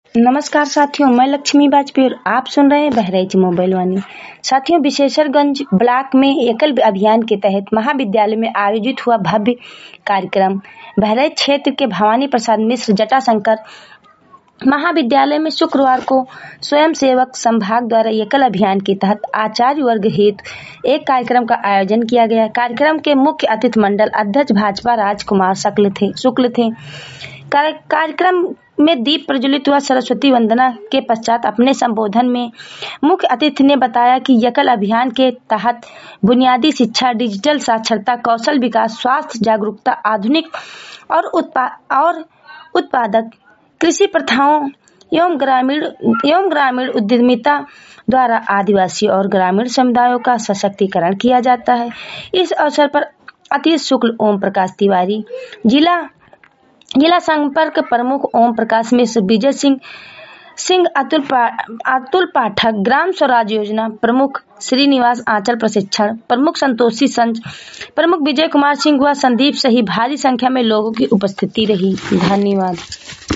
नमस्कार साथियों, मैं लक्ष्मी वाजपेयी और आप सुन रहे हैं बहराइच मोबाइल वाणी। साथियों, विशेषरगंज ब्लॉक में एकल अभियान के तहत महाविद्यालय में आयोजित हुआ भव्य कार्यक्रम। बहराइच क्षेत्र के भवानी प्रसाद मिश्र जटाशंकर महाविद्यालय में शुक्रवार को स्वयंसेवक संभाग द्वारा एकल अभियान के तहत आचार्य वर्ग हेतु एक कार्यक्रम का आयोजन किया गया। कार्यक्रम के मुख्य अतिथि मंडल अध्यक्ष भाजपा राजकुमार शुक्ल थे। कार्यक्रम में दीप प्रज्वलित हुआ। सरस्वती वंदना के पश्चात अपने संबोधन में मुख्य अतिथि ने बताया कि एकल अभियान के तहत बुनियादी शिक्षा, डिजिटल साक्षरता, कौशल विकास, स्वास्थ्य जागरूकता, आधुनिक और उत्पादक कृषि प्रथाओं एवं ग्रामीण उद्यमिता द्वारा आदिवासी और ग्रामीण समुदायों का सशक्तिकरण किया जाता है। इस अवसर पर अतिथि शुक्ल ओम प्रकाश तिवारी, जिला संपर्क प्रमुख ओम प्रकाश मिश्र, विजय सिंह अतुल पाठक, ग्राम स्वराज योजना प्रमुख श्रीनिवास आंचल, प्रशिक्षण प्रमुख संतोषी संज, प्रमुख विजय कुमार सिंह व संदीप सहित भारी संख्या में लोगों की उपस्थिति रही। धन्यवाद।